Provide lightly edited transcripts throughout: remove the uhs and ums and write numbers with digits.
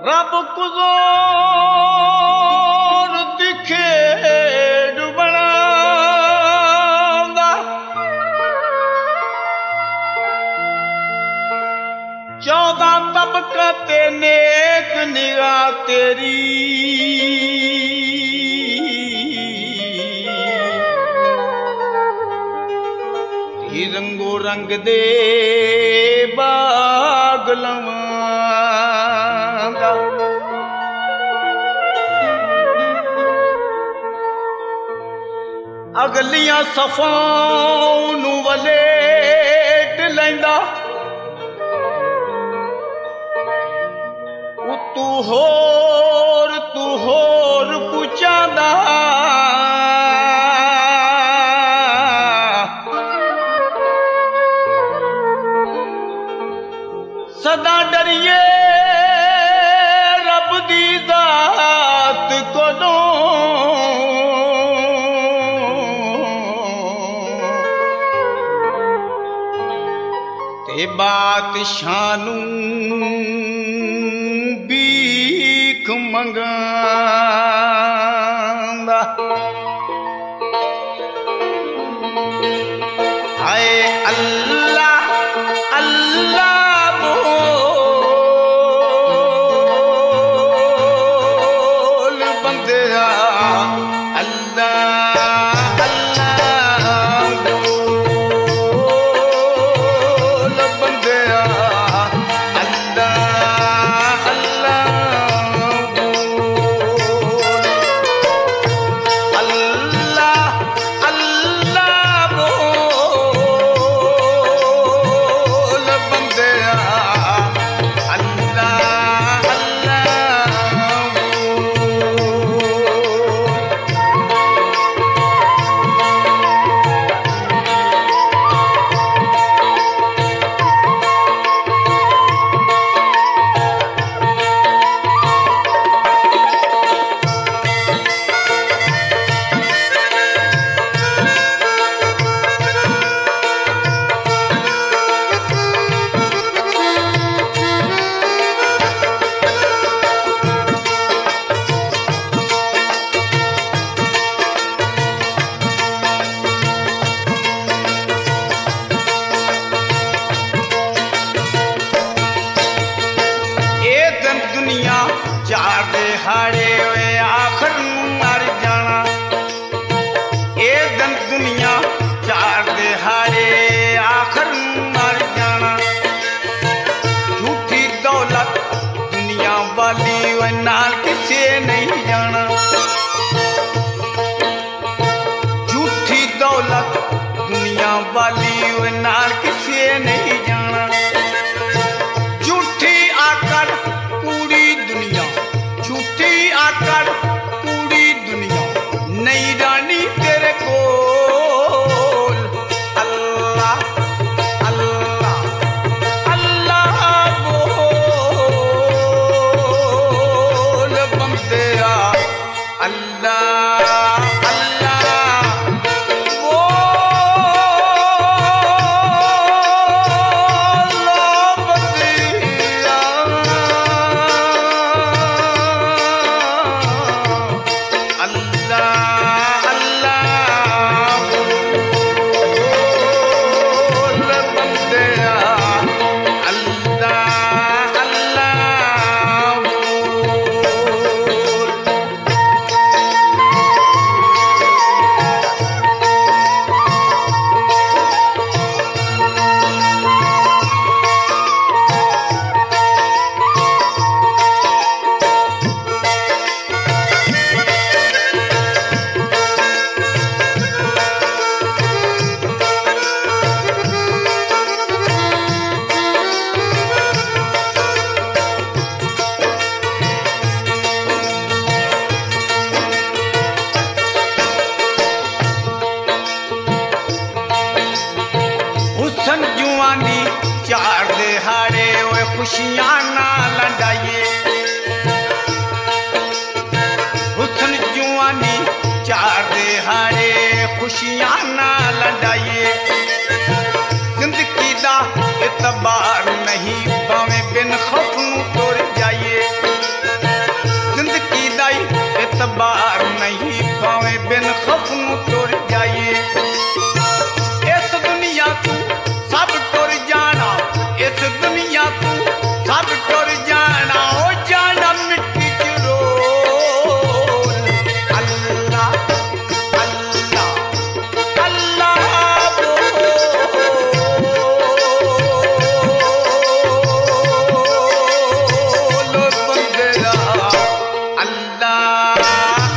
रब को ज़ोर दिखे डुबणांदा 14 तबक़त नेक निगाह तेरी रंगो रंग दे बाग लवांदा अगलियां सफ़ां नूं वलेट लैंदा तू होर पुछांदा सदा डरिए रब दी जात कोलों ते बादशाह नूं भीख मंगांदा हाय अल्लाह अल्लाह चार दिहाड़े वे आखिर मर जाना ए दिन दुनिया चार दिहाड़े आखिर मर जाना झूठी दौलत दुनिया वाली वे नाल किसे नहीं जाना झूठी दौलत दुनिया वाली वे नाल किसे नहीं जाना झूठी आकर पूरी दुनिया झूठी आकर पूरी दुनिया नहीं रानी तेरे कोल अल्लाह अल्लाह अल्लाह बोल बंदेया नहीं पावे बिन खफनू तुर जाइए इस दुनिया तू सब तुर जाना इस दुनिया तू सब तुर जाना ओ जाना मिट्टी च रोल अल्लाह अल्लाह अल्लाह बोलो बंदेरा अल्लाह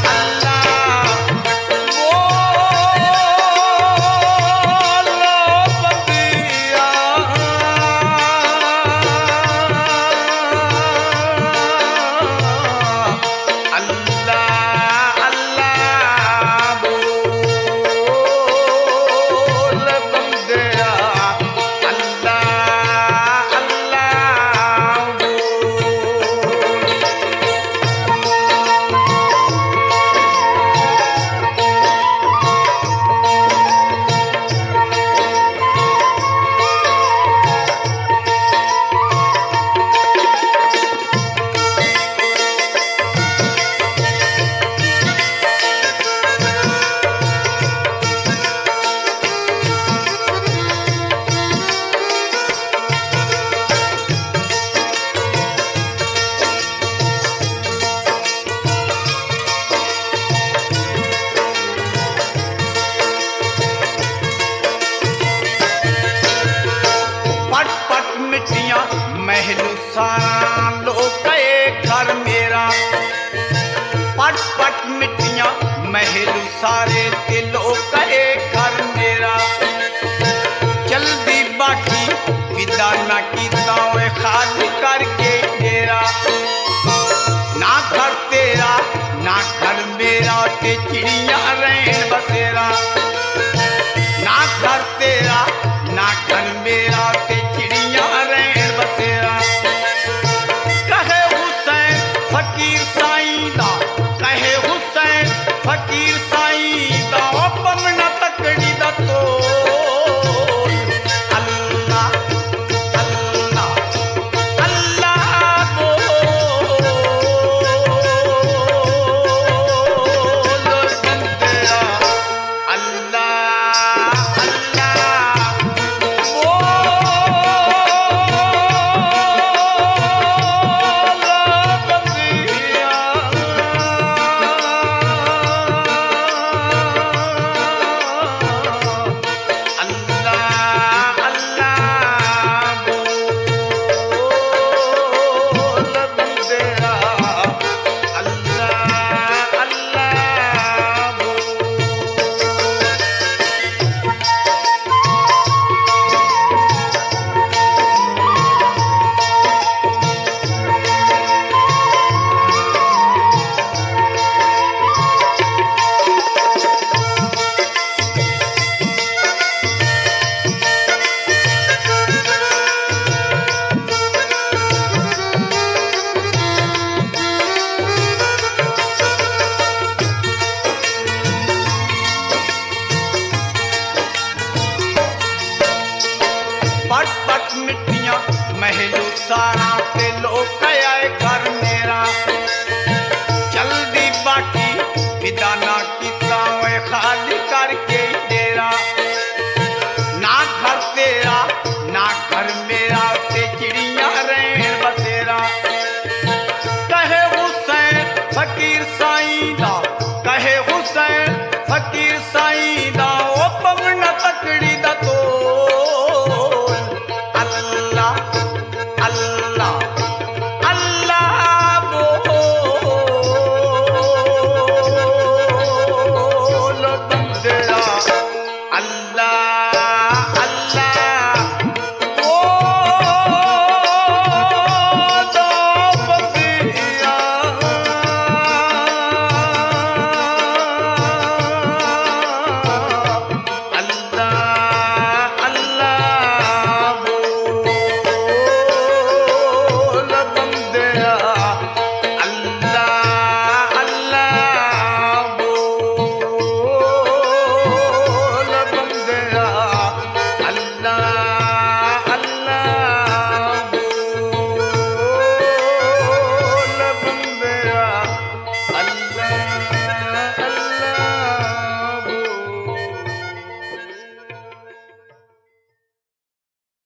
महलू सारा लोग घर मेरा पट पट मिट्टियां महलू सारे ते लोग घर मेरा जल्दी बाकी विदा ना कीता खाली